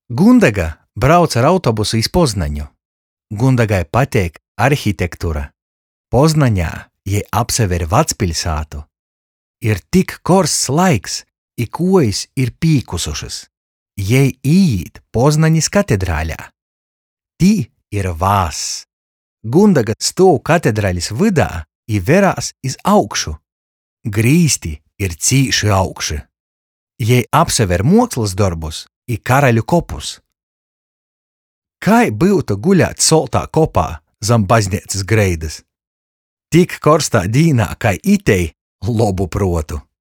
Gundaga brauc ar autobusu iz Poznaņu. Gundagai pateik arhitektūra. Poznaņā jei apsever vacpiļsātu. Ir tik korsts laiks, I kuojis ir pīkusušas. Jei īīt Poznaņis katedrāļā. Tī ir vāss. Gundaga stūv katedraļas vydā I verās iz augšu. Grīsti ir cīši augši. Jei apsever mokslas darbus I karaļu kopus. Kai byutu guļāt soltā kopā zam baznīcas greidas? Tik korstā dīnā, kai itei, lobu protu.